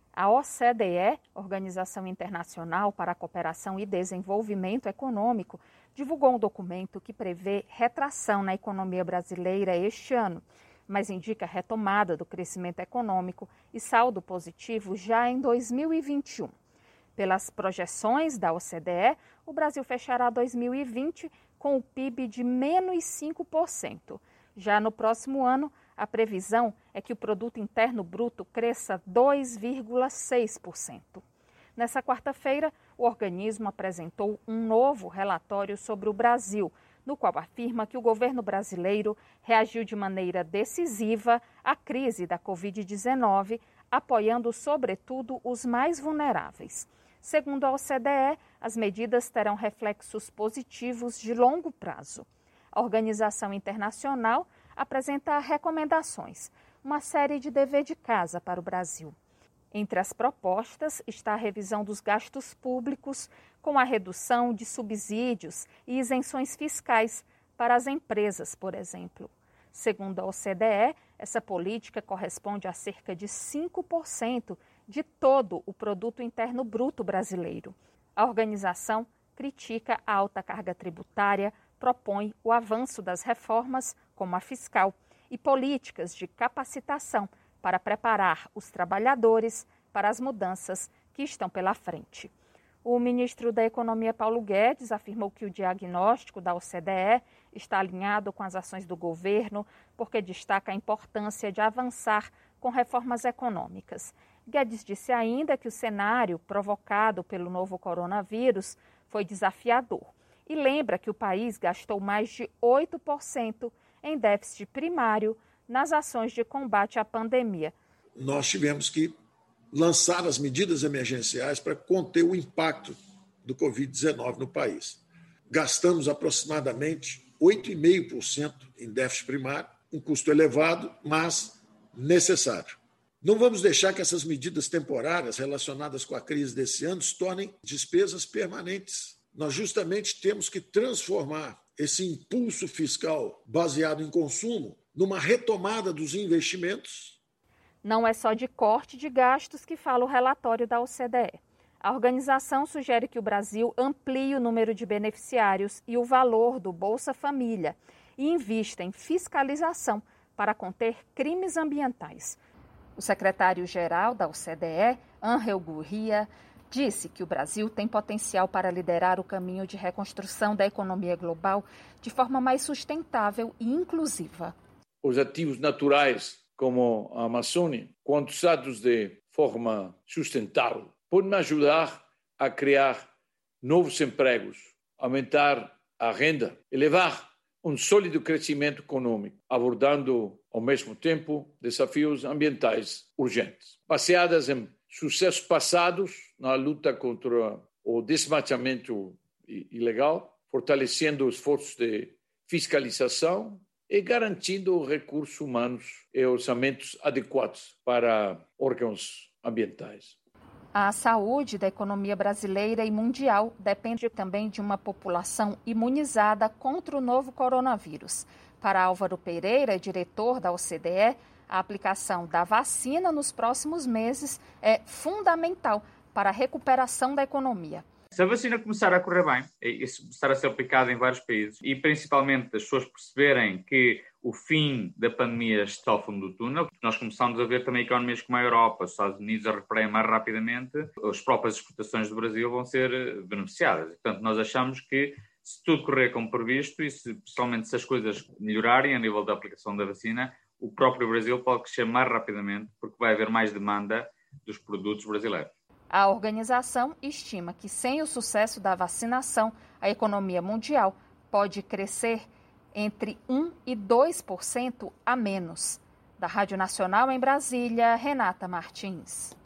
A OCDE, Organização Internacional para a Cooperação e Desenvolvimento Econômico, divulgou um documento que prevê retração na economia brasileira este ano, mas indica retomada do crescimento econômico e saldo positivo já em 2021. Pelas projeções da OCDE, o Brasil fechará 2020 com o PIB de menos 5%. Já no próximo ano, a previsão é que o Produto Interno Bruto cresça 2,6%. Nessa quarta-feira, o organismo apresentou um novo relatório sobre o Brasil, no qual afirma que o governo brasileiro reagiu de maneira decisiva à crise da Covid-19, apoiando, sobretudo, os mais vulneráveis. Segundo a OCDE, as medidas terão reflexos positivos de longo prazo. A organização internacional apresenta recomendações, uma série de dever de casa para o Brasil. Entre as propostas está a revisão dos gastos públicos, com a redução de subsídios e isenções fiscais para as empresas, por exemplo. Segundo a OCDE, essa política corresponde a cerca de 5% de todo o Produto Interno Bruto brasileiro. A organização critica a alta carga tributária, propõe o avanço das reformas, como a fiscal, e políticas de capacitação para preparar os trabalhadores para as mudanças que estão pela frente. O ministro da Economia, Paulo Guedes, afirmou que o diagnóstico da OCDE está alinhado com as ações do governo, porque destaca a importância de avançar com reformas econômicas. Guedes disse ainda que o cenário provocado pelo novo coronavírus foi desafiador e lembra que o país gastou mais de 8% em déficit primário nas ações de combate à pandemia. Nós tivemos que lançar as medidas emergenciais para conter o impacto do Covid-19 no país. Gastamos aproximadamente 8,5% em déficit primário, um custo elevado, mas necessário. Não vamos deixar que essas medidas temporárias relacionadas com a crise desse ano se tornem despesas permanentes. Nós justamente temos que transformar esse impulso fiscal baseado em consumo numa retomada dos investimentos. Não é só de corte de gastos que fala o relatório da OCDE. A organização sugere que o Brasil amplie o número de beneficiários e o valor do Bolsa Família e invista em fiscalização para conter crimes ambientais. O secretário-geral da OCDE, Ángel Gurría, disse que o Brasil tem potencial para liderar o caminho de reconstrução da economia global de forma mais sustentável e inclusiva. Os ativos naturais, como a Amazônia, quando usados de forma sustentável, podem ajudar a criar novos empregos, aumentar a renda, elevar um sólido crescimento econômico, abordando, ao mesmo tempo, desafios ambientais urgentes. Baseadas em sucessos passados na luta contra o desmatamento ilegal, fortalecendo esforços de fiscalização e garantindo recursos humanos e orçamentos adequados para órgãos ambientais. A saúde da economia brasileira e mundial depende também de uma população imunizada contra o novo coronavírus. Para Álvaro Pereira, diretor da OCDE, a aplicação da vacina nos próximos meses é fundamental para a recuperação da economia. Se a vacina começar a correr bem, e começar a ser aplicada em vários países, e principalmente as pessoas perceberem que o fim da pandemia está ao fundo do túnel, nós começamos a ver também economias como a Europa, os Estados Unidos a recuperarem mais rapidamente, as próprias exportações do Brasil vão ser beneficiadas. Portanto, nós achamos que se tudo correr como previsto e especialmente se as coisas melhorarem a nível da aplicação da vacina, o próprio Brasil pode crescer mais rapidamente porque vai haver mais demanda dos produtos brasileiros. A organização estima que, sem o sucesso da vacinação, a economia mundial pode crescer entre 1% e 2% a menos. Da Rádio Nacional em Brasília, Renata Martins.